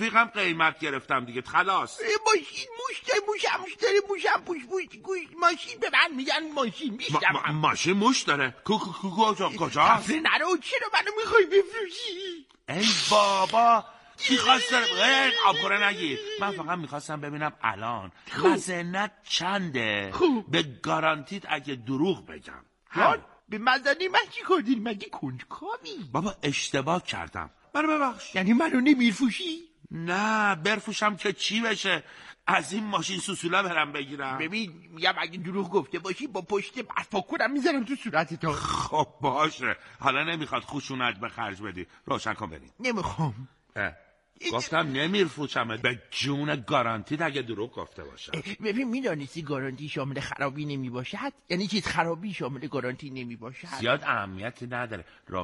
رفیقم قیمت گرفتم دیگه، خلاص. ماشین موش ماشین به من میگن ماشین میشتم. ماشین موش داره؟ کجا؟ تفره نرو، چرا منو میخوای بفروشی؟ ای بابا کی خواست داره؟ آبخوره نگیر. من فقط میخواستم ببینم الان مزنت چنده به گارانتیت اگه دروغ بگم. به مزنه من چی کردی؟ مگه کنجکاوی؟ بابا اشتباه کردم، منو ببخش. یعنی منو نمیفروشی؟ نه برفروشم که چی بشه، از این ماشین سوسوله برم بگیرم. ببین میگم اگه دروغ گفته باشی با پشت برفاکورم میزنم تو صورت تو. خب باشه، حالا نمیخواد خشونت به خرج بدی، روشن کن بریم. نمیخوام. گفتم نمیفروشم به جون گارانتی اگه دروغ گفته باشم. ببین میدانستی گارانتی شامل خرابی نمی باشد؟ یعنی چیز خرابی شامل گارانتی نمی باشد؟ زیاد اهمیتی نداره.